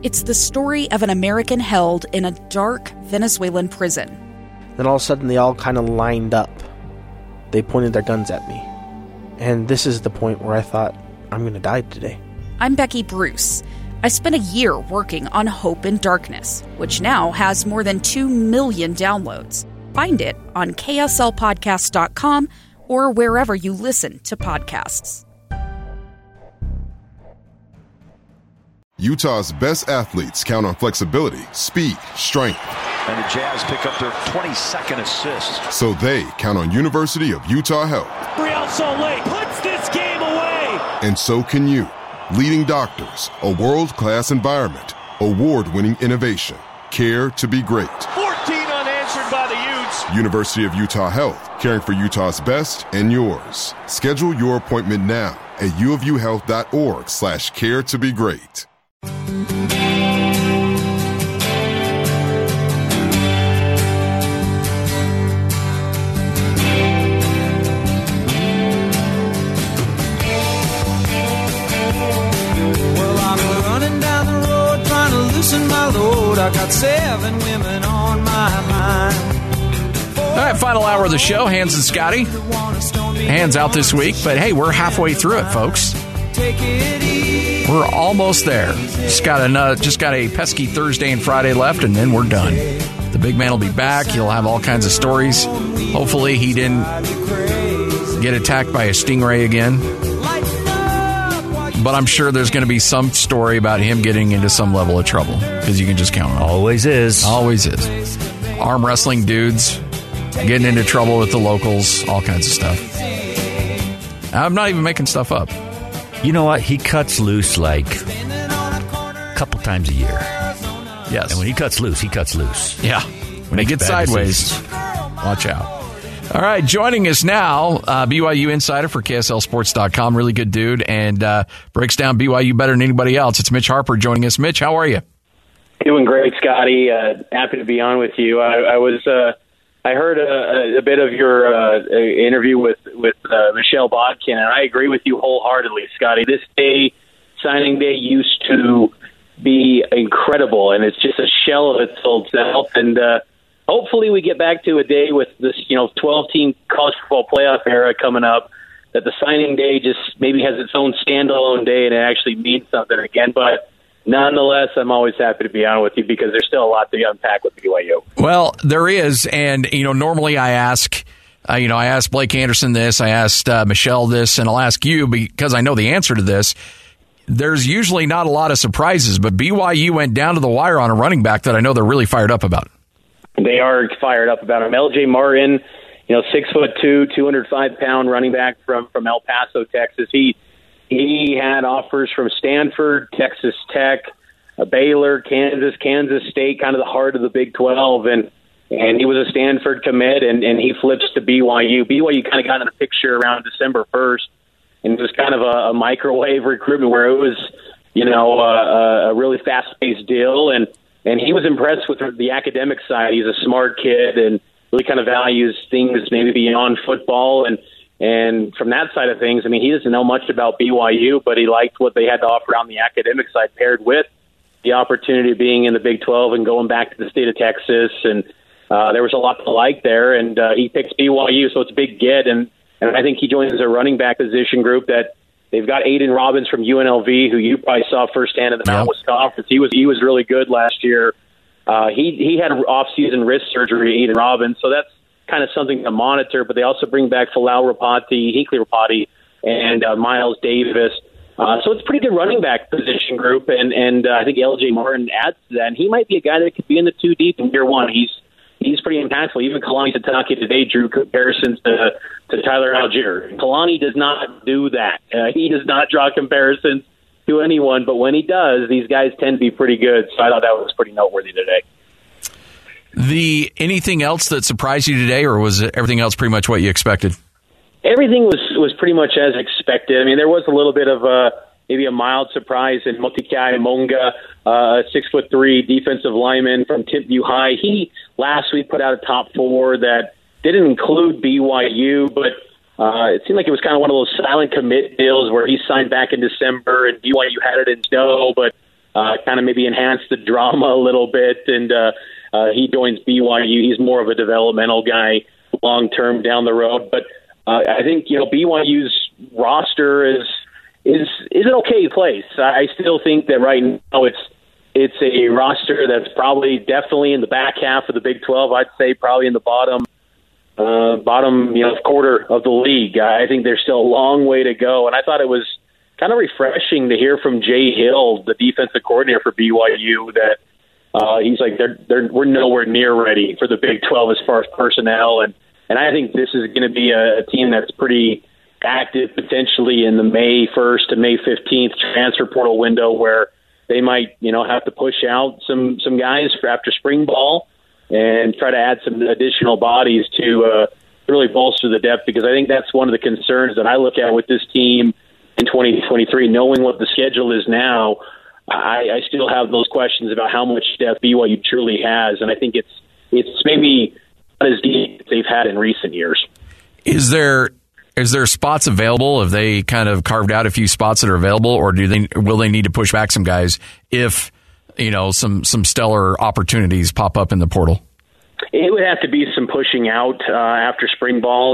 It's the story of an American held in a dark Venezuelan prison. Then all of a sudden they all kind of lined up. They pointed their guns at me. And this is the point where I thought, I'm going to die today. I'm Becky Bruce. I spent a year working on Hope in Darkness, which now has more than 2 million downloads. Find it on kslpodcast.com or wherever you listen to podcasts. Utah's best athletes count on flexibility, speed, strength. And the Jazz pick up their 22nd assist. So they count on University of Utah Health. Real Salt Lake puts this game away. And so can you. Leading doctors, a world-class environment, award-winning innovation, care to be great. 14 unanswered by the Utes. University of Utah Health, caring for Utah's best and yours. Schedule your appointment now at uofuhealth.org/care to be great. My load. I got 7 women on my mind. All right, final hour of the show. Hans and Scotty. Hans out this week, but hey, we're halfway through it, folks. We're almost there. Just got a pesky Thursday and Friday left, and then we're done. The big man will be back. He'll have all kinds of stories. Hopefully he didn't get attacked by a stingray again. But I'm sure there's going to be some story about him getting into some level of trouble, because you can just count on it. Always is. Always is. Arm wrestling dudes, getting into trouble with the locals, all kinds of stuff. I'm not even making stuff up. You know what? He cuts loose like a couple times a year. Yes. And when he cuts loose, he cuts loose. Yeah. When he gets sideways, watch out. All right, joining us now, BYU insider for KSLSports.com, really good dude, and breaks down BYU better than anybody else. It's Mitch Harper joining us. Mitch, how are you? Doing great, Scotty. Happy to be on with you. I heard a bit of your interview with Michelle Bodkin, and I agree with you wholeheartedly, Scotty. This day, signing day, used to be incredible, and it's just a shell of its old self, and hopefully we get back to a day with this, 12-team college football playoff era coming up, that the signing day just maybe has its own standalone day and it actually means something again. But nonetheless, I'm always happy to be on with you because there's still a lot to unpack with BYU. Well, there is, and normally I ask Blake Anderson this, I asked Michelle this, and I'll ask you because I know the answer to this. There's usually not a lot of surprises, but BYU went down to the wire on a running back that I know they're really fired up about. They are fired up about him. L.J. Martin, 6'2", 205-pound running back from El Paso, Texas. He had offers from Stanford, Texas Tech, Baylor, Kansas State, kind of the heart of the Big 12, and he was a Stanford commit, and he flips to BYU. BYU kind of got in the picture around December 1st, and it was kind of a microwave recruitment where it was, a really fast-paced deal, and he was impressed with the academic side. He's a smart kid and really kind of values things maybe beyond football. And from that side of things, I mean, he doesn't know much about BYU, but he liked what they had to offer on the academic side paired with the opportunity of being in the Big 12 and going back to the state of Texas. And there was a lot to like there. And he picks BYU, so it's a big get. And I think he joins a running back position group that they've got Aiden Robbins from UNLV, who you probably saw firsthand in the Mountain West Conference. He was really good last year. He had off-season wrist surgery, Aiden Robbins, so that's kind of something to monitor. But they also bring back Hinkley Rapati, and Miles Davis. So it's a pretty good running back position group, and I think L.J. Martin adds to that. And he might be a guy that could be in the 2 deep in year one. He's pretty impactful. Even Kalani Sitake today drew comparisons to Tyler Algier. Kalani does not do that. He does not draw comparisons to anyone, but when he does, these guys tend to be pretty good. So I thought that was pretty noteworthy today. Anything else that surprised you today, or was everything else pretty much what you expected? Everything was pretty much as expected. I mean, there was a little bit of maybe a mild surprise in Motikai Monga, a 6'3" defensive lineman from Timpview High. He last week put out a top 4 that didn't include BYU, but it seemed like it was kind of one of those silent commit deals where he signed back in December and BYU had it in snow, but kind of maybe enhance the drama a little bit. And he joins BYU. He's more of a developmental guy long term down the road. But I think BYU's roster is an okay place. I still think that right now it's a roster that's probably definitely in the back half of the Big 12. I'd say probably in the bottom quarter of the league. I think there's still a long way to go, and I thought it was kind of refreshing to hear from Jay Hill, the defensive coordinator for BYU, that he's like we're nowhere near ready for the Big 12 as far as personnel, and I think this is going to be a team that's pretty active potentially in the May 1st to May 15th transfer portal window, where they might have to push out some guys for after spring ball and try to add some additional bodies to really bolster the depth, because I think that's one of the concerns that I look at with this team in 2023, knowing what the schedule is now. I still have those questions about how much depth BYU truly has, and I think it's maybe not as deep as they've had in recent years. Is there spots available? Have they kind of carved out a few spots that are available, or will they need to push back some guys if some stellar opportunities pop up in the portal? It would have to be some pushing out after spring ball.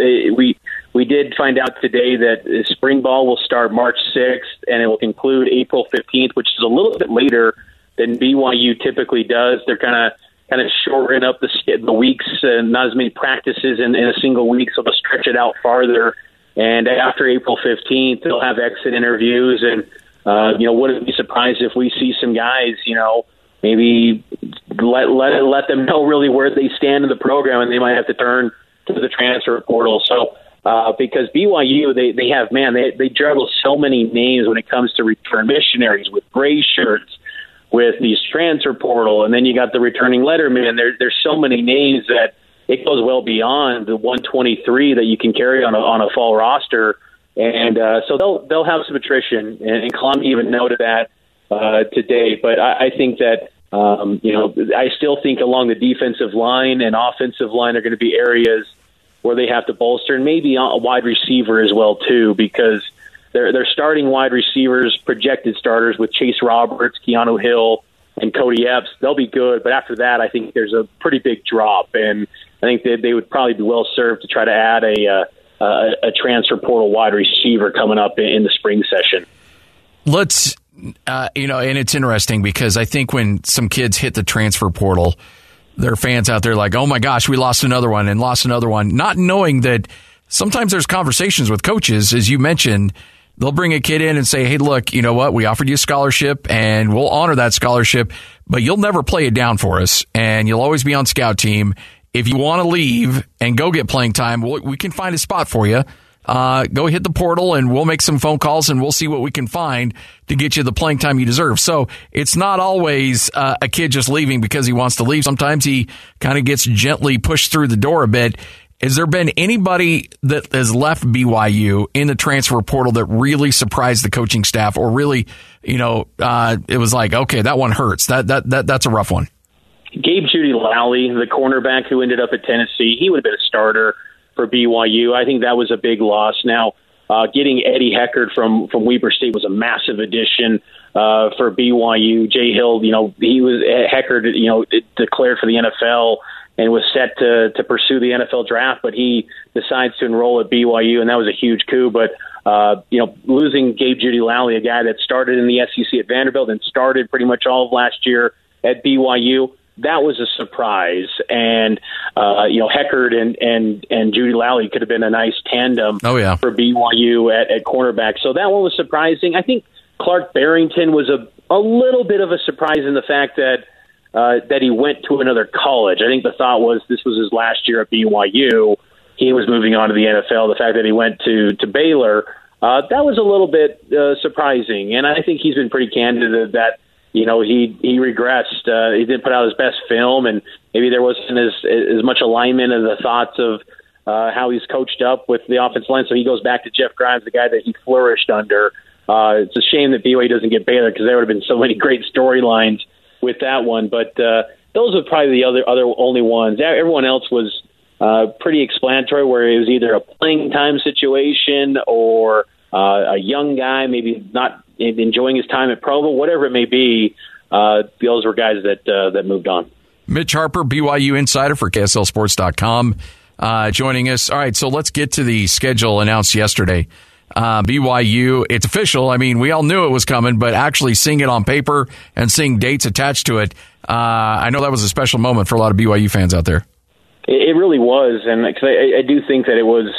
We did find out today that spring ball will start March 6th and it will conclude April 15th, which is a little bit later than BYU typically does. They're kind of shorten up the weeks, not as many practices in a single week, so they'll stretch it out farther. And after April 15th, they'll have exit interviews, and wouldn't be surprised if we see some guys, maybe let them know really where they stand in the program, and they might have to turn to the transfer portal. So because BYU, they juggle so many names when it comes to return missionaries with gray shirts, with these transfer portal, and then you got the returning letterman. There's so many names that it goes well beyond the 123 that you can carry on a fall roster. And so they'll have some attrition, and Columbia even noted that today. But I think that I still think along the defensive line and offensive line are going to be areas where they have to bolster, and maybe a wide receiver as well too, because they're starting wide receivers, projected starters with Chase Roberts, Keanu Hill, and Cody Epps. They'll be good, but after that, I think there's a pretty big drop, and I think they would probably be well served to try to add a transfer portal wide receiver coming up in the spring session. Let's, and it's interesting because I think when some kids hit the transfer portal, there are fans out there like, oh my gosh, we lost another one, not knowing that sometimes there's conversations with coaches, as you mentioned. They'll bring a kid in and say, hey, look, you know what? We offered you a scholarship and we'll honor that scholarship, but you'll never play it down for us. And you'll always be on scout team. If you want to leave and go get playing time, we can find a spot for you. Go hit the portal and we'll make some phone calls and we'll see what we can find to get you the playing time you deserve. So it's not always a kid just leaving because he wants to leave. Sometimes he kind of gets gently pushed through the door a bit. Has there been anybody that has left BYU in the transfer portal that really surprised the coaching staff, or really, it was like, okay, that one hurts. That's a rough one. Gabe Jeudy-Lally, the cornerback who ended up at Tennessee, he would have been a starter for BYU. I think that was a big loss. Now, getting Eddie Heckard from Weber State was a massive addition for BYU. Jay Hill, Heckard, declared for the NFL and was set to pursue the NFL draft, but he decides to enroll at BYU, and that was a huge coup. But, losing Gabe Jeudy-Lally, a guy that started in the SEC at Vanderbilt and started pretty much all of last year at BYU, that was a surprise. And, Heckard and Jeudy-Lally could have been a nice tandem for BYU at cornerback. So that one was surprising. I think Clark Barrington was a little bit of a surprise in the fact that he went to another college. I think the thought was this was his last year at BYU. He was moving on to the NFL. The fact that he went to Baylor, that was a little bit surprising. And I think he's been pretty candid that, he regressed. He didn't put out his best film, and maybe there wasn't as much alignment of the thoughts of how he's coached up with the offensive line. So he goes back to Jeff Grimes, the guy that he flourished under. It's a shame that BYU doesn't get Baylor, because there would have been so many great storylines with that one. But those are probably the other only ones. Everyone else was pretty explanatory, where it was either a playing time situation or a young guy, maybe not enjoying his time at Provo, whatever it may be. Those were guys that moved on. Mitch Harper, BYU insider for KSLSports.com, joining us. All right, so let's get to the schedule announced yesterday. BYU, it's official. I mean, we all knew it was coming, but actually seeing it on paper and seeing dates attached to it, I know that was a special moment for a lot of BYU fans out there. It really was, and cause I do think that it was,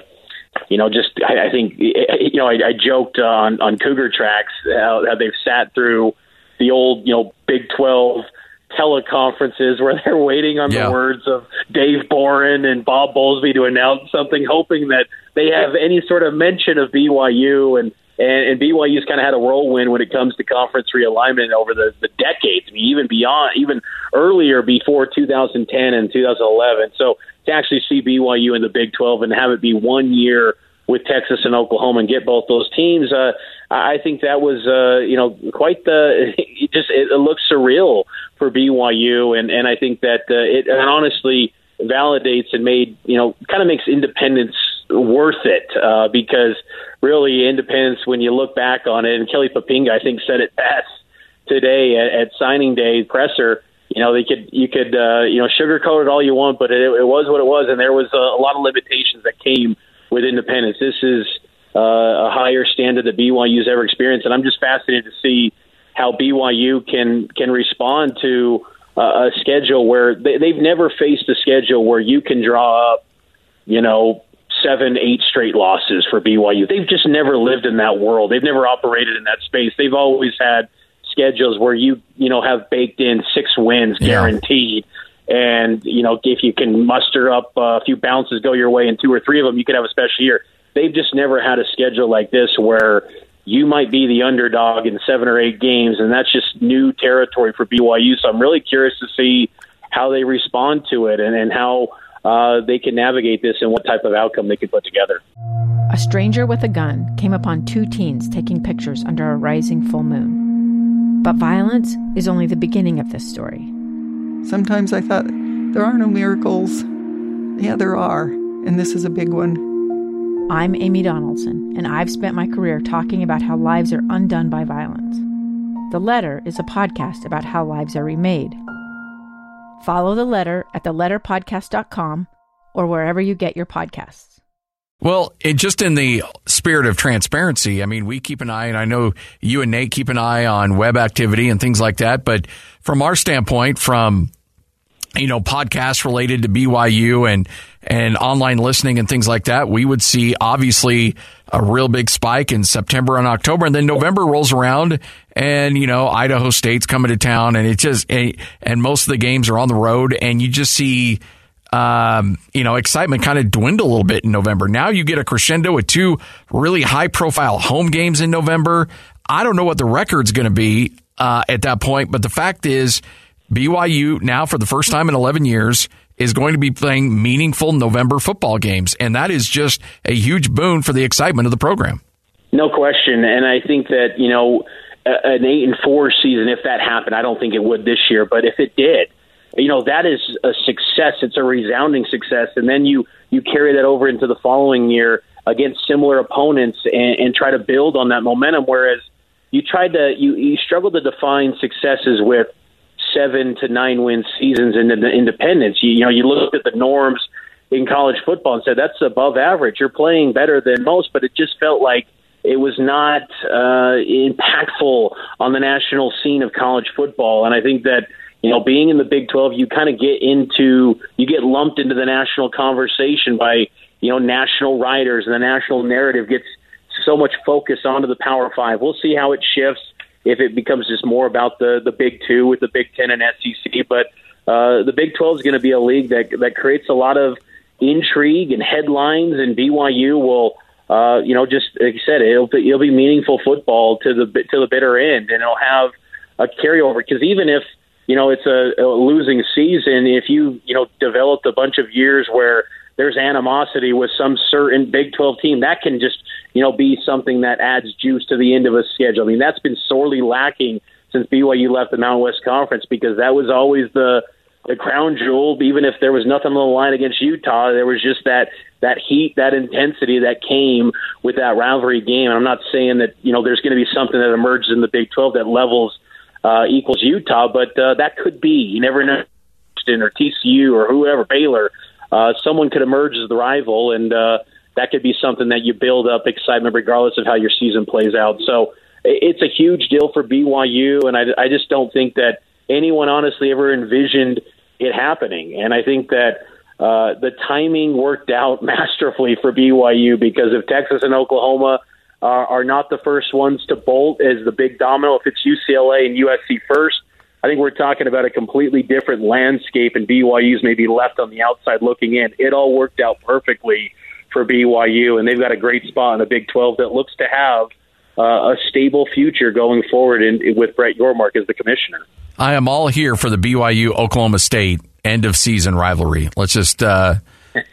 I think, I joked on Cougar Tracks how they've sat through the old, Big 12 teleconferences where they're waiting on the words of Dave Boren and Bob Bowlesby to announce something, hoping that they have any sort of mention of BYU, and BYU's kind of had a whirlwind when it comes to conference realignment over the decades. I mean, even earlier before 2010 and 2011. So to actually see BYU in the Big 12 and have it be 1 year with Texas and Oklahoma and get both those teams, I think that was quite the. It looks surreal for BYU, and I think that it honestly validates and kind of makes independence worth it, because really Independence, when you look back on it, and Kelly Papinga I think said it best today at signing day presser. You could sugarcoat it all you want, but it was what it was, and there was a lot of limitations that came with Independence. This is a higher standard that BYU's ever experienced, and I'm just fascinated to see how BYU can respond to a schedule where they've never faced a schedule where you can draw up, 7-8 straight losses for BYU. They've just never lived in that world. They've never operated in that space. They've always had schedules where you have baked in 6 wins guaranteed. And, if you can muster up a few bounces go your way and 2 or 3 of them, you could have a special year. They've just never had a schedule like this where you might be the underdog in 7 or 8 games, and that's just new territory for BYU. So I'm really curious to see how they respond to it and how they can navigate this and what type of outcome they can put together. A stranger with a gun came upon 2 teens taking pictures under a rising full moon. But violence is only the beginning of this story. Sometimes I thought, there are no miracles. Yeah, there are, and this is a big one. I'm Amy Donaldson, and I've spent my career talking about how lives are undone by violence. The Letter is a podcast about how lives are remade. Follow The Letter at theletterpodcast.com or wherever you get your podcasts. Well, just in the spirit of transparency, I mean, we keep an eye, and I know you and Nate keep an eye on web activity and things like that. But from our standpoint, from podcasts related to BYU and online listening and things like that, we would see obviously a real big spike in September and October, and then November rolls around, and Idaho State's coming to town, and and most of the games are on the road, and you just see excitement kind of dwindle a little bit in November. Now you get a crescendo with 2 really high profile home games in November. I don't know what the record's going to be at that point, but the fact is BYU now for the first time in 11 years is going to be playing meaningful November football games. And that is just a huge boon for the excitement of the program. No question. And I think that, an 8-4 season, if that happened, I don't think it would this year, but if it did, that is a success. It's a resounding success. And then you carry that over into the following year against similar opponents and try to build on that momentum. Whereas you struggle to define successes with 7 to 9 win seasons in the Independence. You looked at the norms in college football and said that's above average. You're playing better than most, but it just felt like it was not impactful on the national scene of college football. And I think that being in the Big 12, you kind of get lumped into the national conversation by national writers, and the national narrative gets so much focus onto the Power 5. We'll see how it shifts. If it becomes just more about the Big 2 with the Big 10 and SEC. But the Big 12 is going to be a league that creates a lot of intrigue and headlines, and BYU will, just like you said, it'll be meaningful football to the bitter end, and it'll have a carryover. Because even if it's a losing season, if you developed a bunch of years where there's animosity with some certain Big 12 team, that can just be something that adds juice to the end of a schedule. I mean, that's been sorely lacking since BYU left the Mountain West Conference, because that was always the the crown jewel. Even if there was nothing on the line against Utah, there was just that heat, that intensity that came with that rivalry game. And I'm not saying that, there's going to be something that emerges in the Big 12 that levels equals Utah, but that could be. You never know. Or TCU or whoever, Baylor, someone could emerge as the rival, and that could be something that you build up excitement regardless of how your season plays out. So it's a huge deal for BYU, and I just don't think that anyone honestly ever envisioned it happening. And I think that the timing worked out masterfully for BYU, because if Texas and Oklahoma are not the first ones to bolt as the big domino, if it's UCLA and USC first, I think we're talking about a completely different landscape, and BYU's maybe left on the outside looking in. It all worked out perfectly for BYU, and they've got a great spot in the Big 12 that looks to have a stable future going forward with Brett Yormark as the commissioner. I am all here for the BYU-Oklahoma State end-of-season rivalry. Let's just, Kalani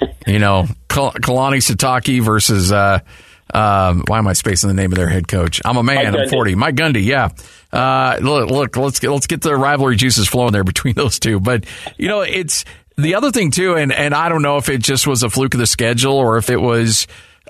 Sitake versus... why am I spacing the name of their head coach? I'm a man. I'm 40. Mike Gundy. Yeah. Look. Let's get the rivalry juices flowing there between those two. But it's the other thing too, and I don't know if it just was a fluke of the schedule or if it was,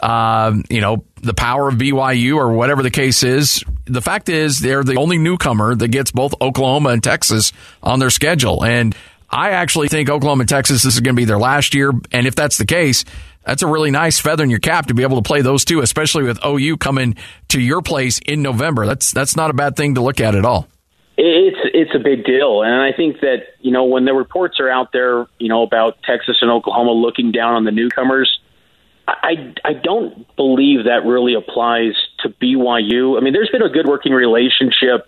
the power of BYU or whatever the case is. The fact is, they're the only newcomer that gets both Oklahoma and Texas on their schedule, and I actually think Oklahoma and Texas, this is going to be their last year. And if that's the case, that's a really nice feather in your cap to be able to play those two, especially with OU coming to your place in November. That's not a bad thing to look at all. It's a big deal. And I think that, when the reports are out there, about Texas and Oklahoma looking down on the newcomers, I don't believe that really applies to BYU. I mean, there's been a good working relationship.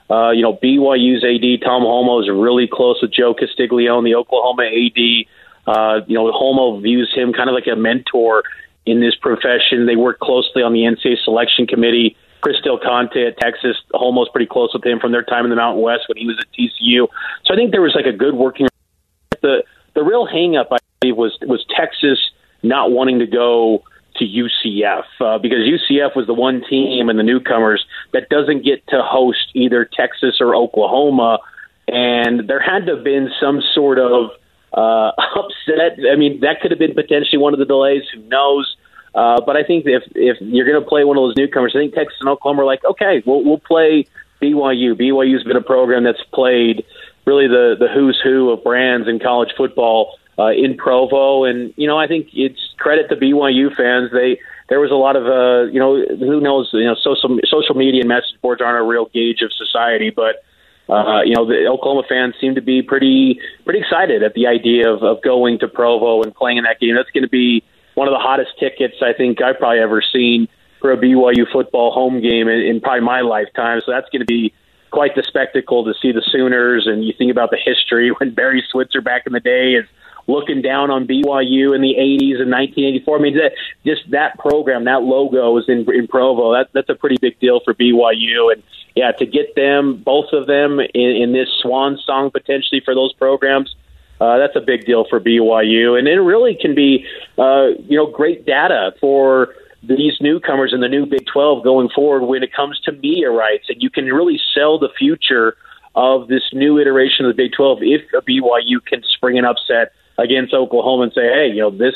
BYU's AD, Tom Holmoe, is really close with Joe Castiglione, the Oklahoma AD. Holmoe views him kind of like a mentor in this profession. They work closely on the NCAA selection committee. Chris Del Conte at Texas, Holmoe's pretty close with him from their time in the Mountain West when he was at TCU. So I think there was like a good working. The real hang-up, I believe, was Texas not wanting to go to UCF because UCF was the one team in the newcomers that doesn't get to host either Texas or Oklahoma, and there had to have been some sort of upset. I mean, that could have been potentially one of the delays. Who knows? But I think if you're going to play one of those newcomers, I think Texas and Oklahoma are like, okay, we'll play BYU. BYU's been a program that's played really the who's who of brands in college football in Provo, and I think it's credit to BYU fans. There was a lot of who knows, social media and message boards aren't a real gauge of society, but the Oklahoma fans seem to be pretty excited at the idea of going to Provo and playing in that game. That's going to be one of the hottest tickets I think I've probably ever seen for a BYU football home game in probably my lifetime. So that's going to be quite the spectacle to see the Sooners. And you think about the history when Barry Switzer back in the day is looking down on BYU in the 80s and 1984. I mean, that program, that logo is in Provo. That's a pretty big deal for BYU. And, yeah, to get them, both of them, in this swan song potentially for those programs, that's a big deal for BYU. And it really can be, great data for these newcomers in the new Big 12 going forward when it comes to media rights. And you can really sell the future of this new iteration of the Big 12 if a BYU can spring an upset against Oklahoma and say, hey,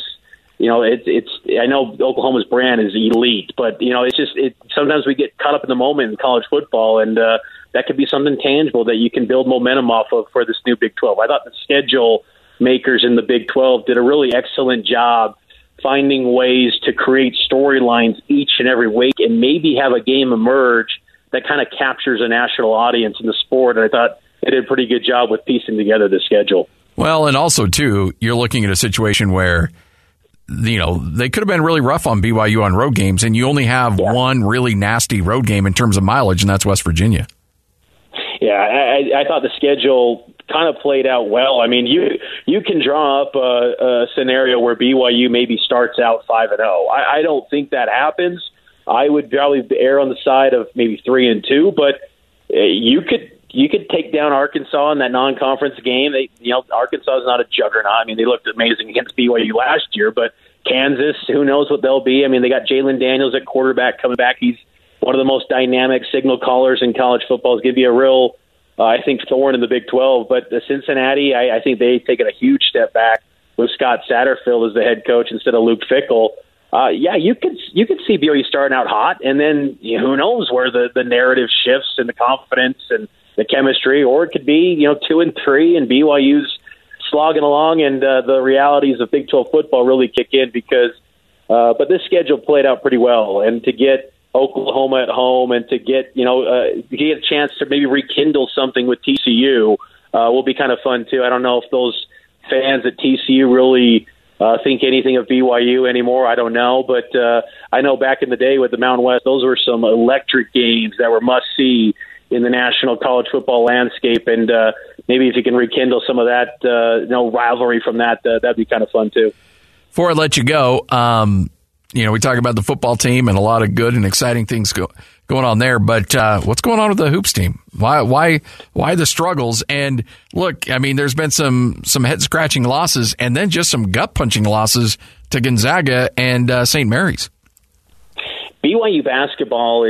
it's I know Oklahoma's brand is elite, but sometimes we get caught up in the moment in college football, and that could be something tangible that you can build momentum off of for this new Big 12. I thought the schedule makers in the Big 12 did a really excellent job finding ways to create storylines each and every week and maybe have a game emerge that kind of captures a national audience in the sport. And I thought they did a pretty good job with piecing together the schedule. Well, and also, too, you're looking at a situation where, they could have been really rough on BYU on road games, and you only have one really nasty road game in terms of mileage, and that's West Virginia. Yeah, I thought the schedule kind of played out well. I mean, you can draw up a scenario where BYU maybe starts out 5-0. I don't think that happens. I would probably err on the side of maybe 3-2, but you could take down Arkansas in that non-conference game. Arkansas is not a juggernaut. I mean, they looked amazing against BYU last year, but Kansas, who knows what they'll be? I mean, they got Jalen Daniels at quarterback coming back. He's one of the most dynamic signal callers in college football. He's going to be a real I think, thorn in the Big 12. But Cincinnati, I think they've taken a huge step back with Scott Satterfield as the head coach instead of Luke Fickell. You could see BYU starting out hot, and then who knows where the narrative shifts and the confidence and the chemistry, or it could be 2-3 and BYU's slogging along, and the realities of Big 12 football really kick in because. But this schedule played out pretty well, and to get Oklahoma at home and to get a chance to maybe rekindle something with TCU will be kind of fun too. I don't know if those fans at TCU really think anything of BYU anymore. I don't know, but I know back in the day with the Mountain West, those were some electric games that were must-see in the national college football landscape, and maybe if you can rekindle some of that rivalry from that, that'd be kind of fun too. Before I let you go, we talk about the football team and a lot of good and exciting things going on there. But what's going on with the hoops team? Why the struggles? And look, I mean, there's been some head scratching losses, and then just some gut punching losses to Gonzaga and St. Mary's. BYU basketball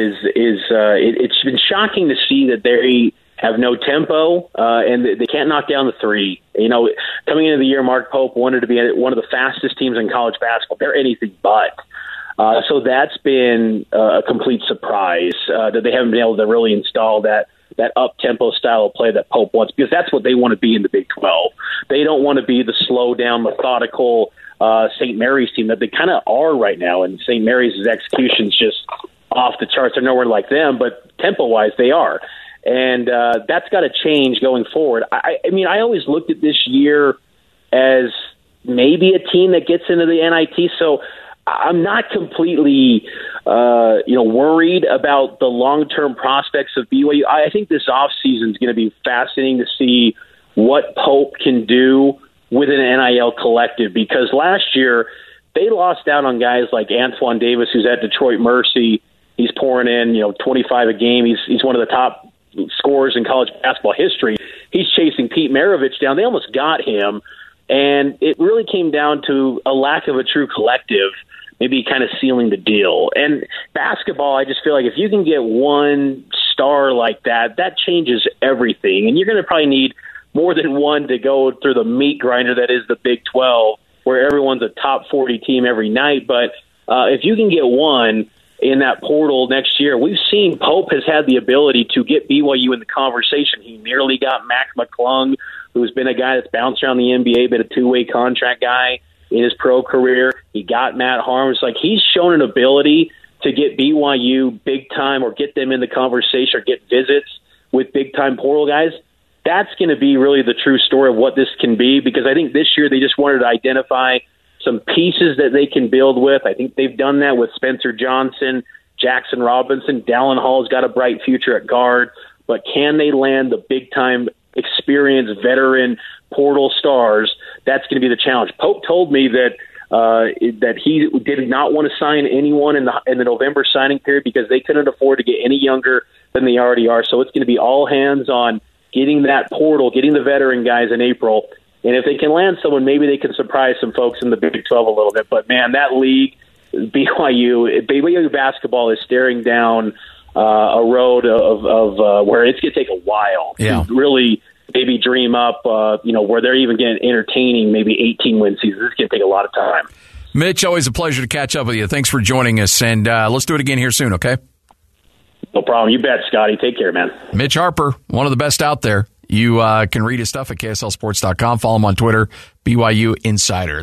it's been shocking to see that they have no tempo, and they can't knock down the three. Coming into the year, Mark Pope wanted to be one of the fastest teams in college basketball. They're anything but. So that's been a complete surprise that they haven't been able to really install that up-tempo style of play that Pope wants, because that's what they want to be in the Big 12. They don't want to be the slow-down, methodical St. Mary's team that they kind of are right now, and St. Mary's execution's just off the charts. They're nowhere like them, but tempo-wise, they are. And that's got to change going forward. I mean, I always looked at this year as maybe a team that gets into the NIT, so I'm not completely worried about the long-term prospects of BYU. I think this offseason is going to be fascinating to see what Pope can do with an NIL collective, because last year they lost out on guys like Antoine Davis, who's at Detroit Mercy. He's pouring in 25 a game. He's one of the top scorers in college basketball history. He's chasing Pete Maravich down. They almost got him, and it really came down to a lack of a true collective, maybe kind of sealing the deal. And basketball, I just feel like if you can get one star like that, that changes everything. And you're going to probably need more than one to go through the meat grinder that is the Big 12, where everyone's a top 40 team every night. But if you can get one in that portal next year, we've seen Pope has had the ability to get BYU in the conversation. He nearly got Mac McClung, who's been a guy that's bounced around the NBA, been a two-way contract guy in his pro career. He got Matt Harms. Like, he's shown an ability to get BYU big time, or get them in the conversation, or get visits with big time portal guys. That's going to be really the true story of what this can be, because I think this year they just wanted to identify some pieces that they can build with. I think they've done that with Spencer Johnson, Jackson Robinson. Dallin Hall's got a bright future at guard, but can they land the big-time, experienced, veteran portal stars? That's going to be the challenge. Pope told me that he did not want to sign anyone in the November signing period because they couldn't afford to get any younger than they already are. So it's going to be all hands on getting that portal, getting the veteran guys in April. And if they can land someone, maybe they can surprise some folks in the Big 12 a little bit. But, man, that league, BYU basketball is staring down a road of where it's going to take a while to really maybe dream up, where they're even getting entertaining, maybe 18-win seasons. It's going to take a lot of time. Mitch, always a pleasure to catch up with you. Thanks for joining us, and let's do it again here soon, okay? No problem. You bet, Scotty. Take care, man. Mitch Harper, one of the best out there. You can read his stuff at KSLSports.com. Follow him on Twitter, BYU Insider.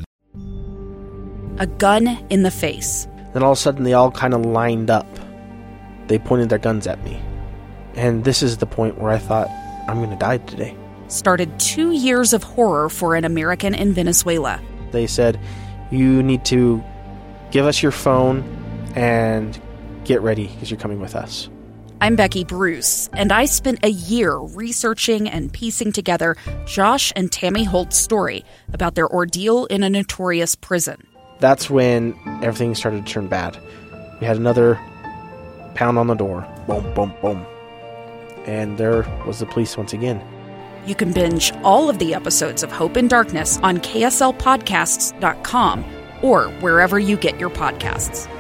A gun in the face. Then all of a sudden, they all kind of lined up. They pointed their guns at me. And this is the point where I thought, I'm going to die today. Started 2 years of horror for an American in Venezuela. They said, you need to give us your phone and get ready because you're coming with us. I'm Becky Bruce, and I spent a year researching and piecing together Josh and Tammy Holt's story about their ordeal in a notorious prison. That's when everything started to turn bad. We had another pound on the door. Boom, boom, boom. And there was the police once again. You can binge all of the episodes of Hope in Darkness on KSLPodcasts.com or wherever you get your podcasts.